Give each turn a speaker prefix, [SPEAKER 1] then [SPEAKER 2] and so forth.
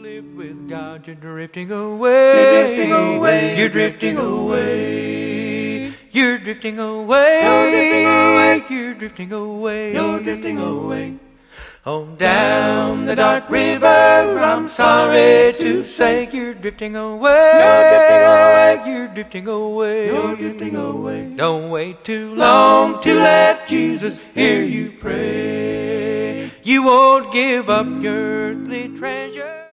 [SPEAKER 1] lived with God, you're drifting away.
[SPEAKER 2] You're drifting away.
[SPEAKER 1] You're drifting away. You're drifting away.
[SPEAKER 2] You're drifting away.
[SPEAKER 1] You're drifting away.
[SPEAKER 2] You're drifting away.
[SPEAKER 1] On down the dark river, I'm sorry to say, you're drifting away.
[SPEAKER 2] You're drifting away.
[SPEAKER 1] You're drifting away.
[SPEAKER 2] You're drifting away.
[SPEAKER 1] Don't wait too long to let Jesus hear you pray. You won't give up your earthly treasure.